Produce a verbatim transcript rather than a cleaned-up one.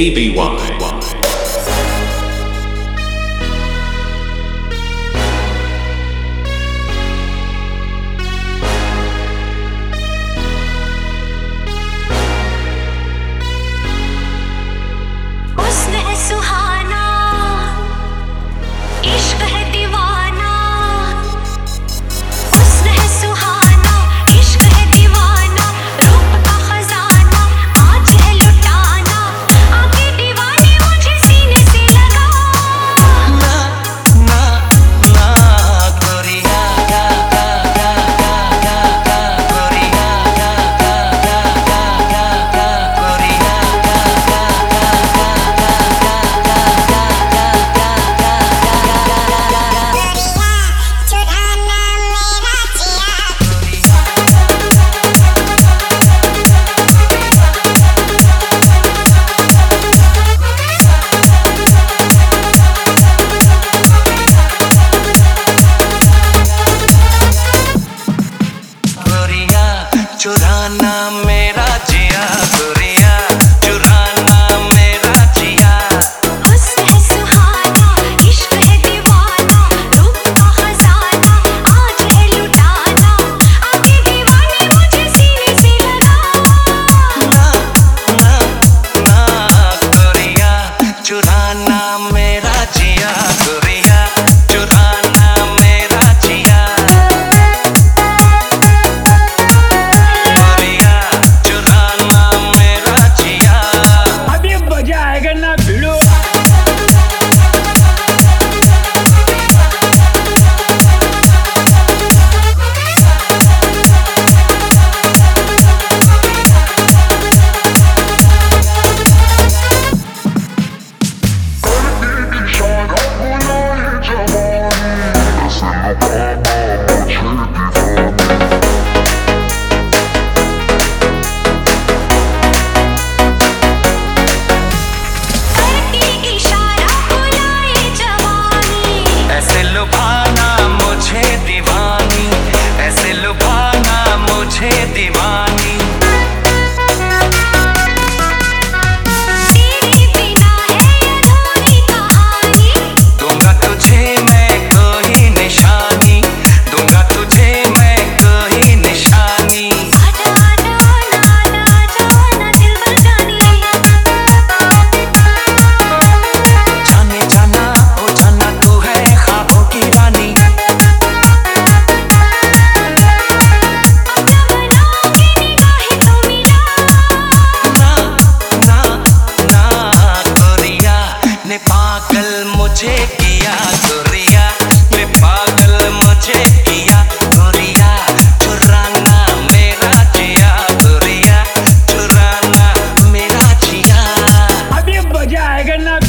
A B Y. चुराना मेरा जिया गोरिया, चुराना मेरा जिया। हुस्न है सुहाना, इश्क है दीवाना, रूप का खजाना आज है लुटाना, आगे दीवानी मुझे सीने से लगा। ना ना ना गोरिया, चुराना मेरा जिया गोरिया, चुराना मेरा जिया। दीवानी तेरे बिना है अधूरी कहानी, दूंगा तुझे मैं कोई निशानी, दूंगा तुझे मैं कोई निशानी। आजा आजा आना जाना दिल बजानी, जाने जाना ओ जाना तू है ख्वाबों की रानी। पागल मुझे किया गोरिया, ने पागल मुझे किया गोरिया, चुराना मेरा जिया गोरिया, चुराना मेरा जिया। अभी बजाएगा ना